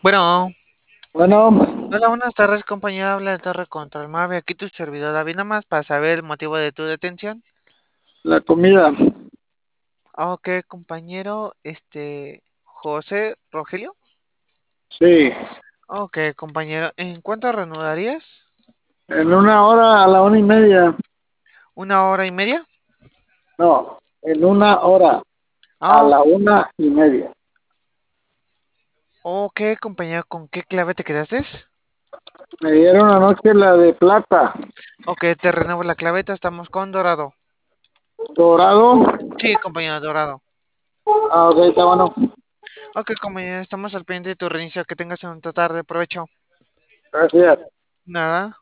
Bueno, Bueno, hola, buenas tardes, compañero. Habla de Torre Control Mave. Aquí tu servidor David, nada más para saber el motivo de tu detención. la comida. Ok, compañero, José Rogelio. Sí, Ok, compañero, ¿en cuánto reanudarías? en una hora a la 1:30. ¿Una hora y media? No, en una hora a Ah, la 1:30. ok, compañero, ¿con qué clave te quedaste? Me dieron anoche la de plata. Ok, te renuevo la claveta, estamos con dorado. Dorado. Sí, compañero, dorado. Ah, ok, está bueno. Ok, compañero, estamos al pendiente de tu reinicio. Que tengas un tarde, provecho. Gracias. Nada.